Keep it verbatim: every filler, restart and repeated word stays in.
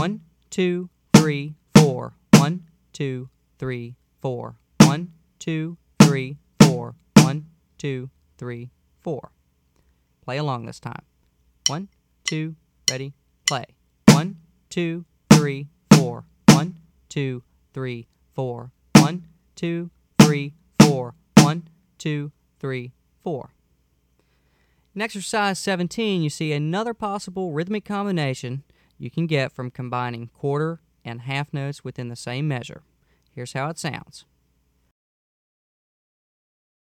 One, two, three, four. One, two, three, four. One, two, three, four. One, two, three, four. Play along this time. One, two, ready, play. One, two, three, four. One, two, three, four. One, two, three, four. One, two, three, four. In exercise seventeen, you see another possible rhythmic combination you can get from combining quarter and half notes within the same measure. Here's how it sounds.